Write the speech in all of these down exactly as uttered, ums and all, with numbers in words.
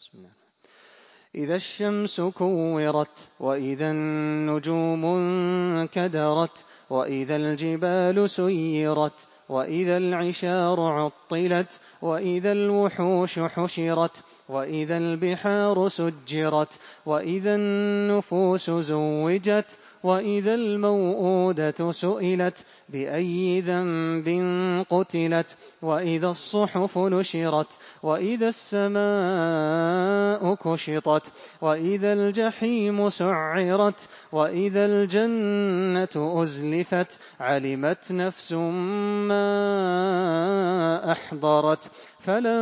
بسم الله. إذا الشمس كورت وإذا النجوم انكدرت وإذا الجبال سيرت وإذا العشار عطلت وإذا الوحوش حشرت وإذا البحار سجرت وإذا النفوس زوجت وإذا الموءودة سئلت بأي ذنب قتلت وإذا الصحف نشرت وإذا السماء كشطت وإذا الجحيم سعرت وإذا الجنة أزلفت علمت نفس ما أحضرت فلا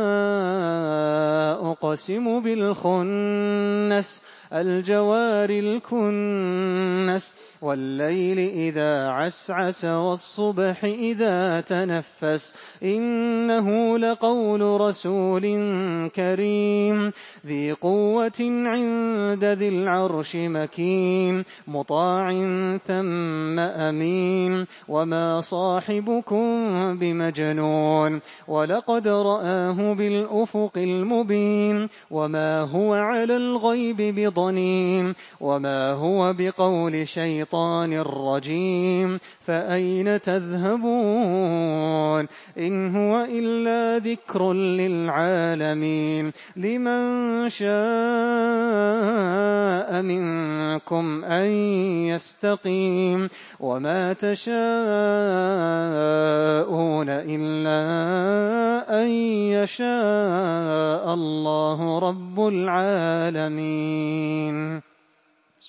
أقسم بالخنس الجوار الكنس والليل إذا عسعس والصبح إذا تنفس إنه لقول رسول كريم ذي قوة عند ذي العرش مكين مطاع ثم أمين وما صاحبكم بمجنون ولقد رآه بالأفق المبين وما هو على الغيب بضنين وما هو بقول شيطان رجيم فأين تذهبون إن هو إلا ذكر للعالمين لمن شاء منكم أن يستقيم وما تشاءون إلا أن يشاء الله رب العالمين.